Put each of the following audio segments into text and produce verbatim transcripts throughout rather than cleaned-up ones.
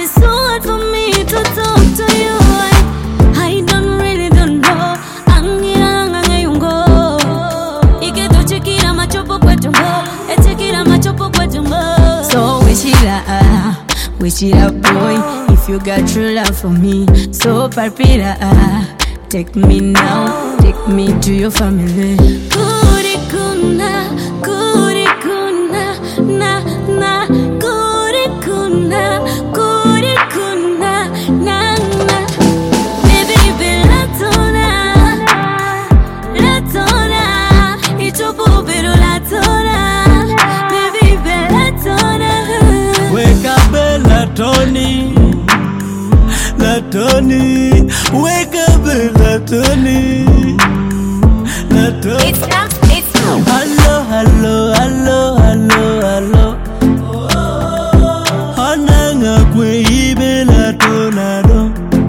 it's so hard for me to talk to you. I, I don't really don't know. Angira nganga yungo. Ike to chekira machopo kwa tumbo. E chekira machopo kwa tumbo. So wish it up, wish it up boy. If you got true love for me, so parpira. Take me now, take me to your family. Kurikuna, kurikuna, na na. Kurikuna, kurikuna, na na. Baby, latona, latona. Ichopo pero latona. Baby, latona. Wake up, Latoni, Latoni. Wake up, Latoni, Latoni. It's not, it's not. Hello, hello, hello, hello, hello. Hananga kwe ibe Latonado.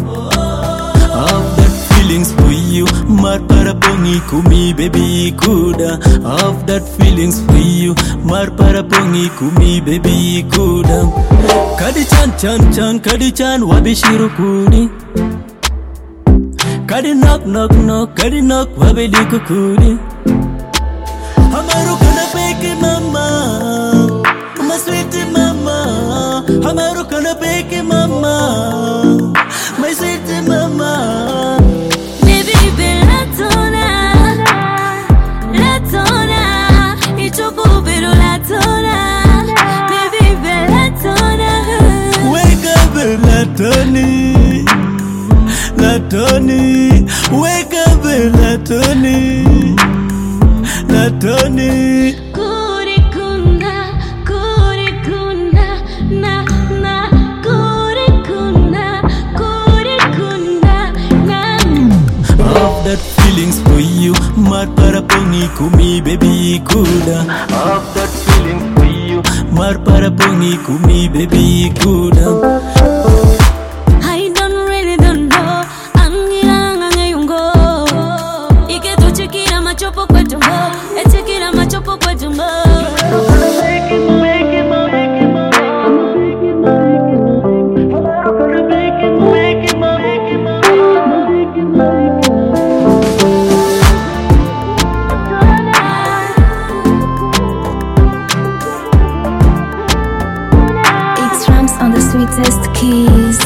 Of that feelings for you, mar para pongi kumi baby kuda. Of that feelings for you, mar para pongi kumi baby kuda. Kadi chan chan chan, kadi chan wabishiru kudi. Kadi knock knock knock, kadi knock wabedi kukudi. Hamaru kana peke mama, my sweet mama. Hamaru kana peke mama, my sweet mama. Baby, latona, latona. Ichopo pero latona. Baby, latona. Wake up, Latoni, Latoni. Wake up, Latoni, Latoni. Kurikuna, kurikuna, na na. Kurikuna, kurikuna, na. Of that feelings for you, mar para pongi kumi baby kuda. Of that feelings for you, mar para pongi kumi baby kuda. I don't really don't know. Angira nganga yungo. Ike to chekira machopo kwa tumbo. E chekira machopo kwa tumbo. X-Rams on the sweetest keys.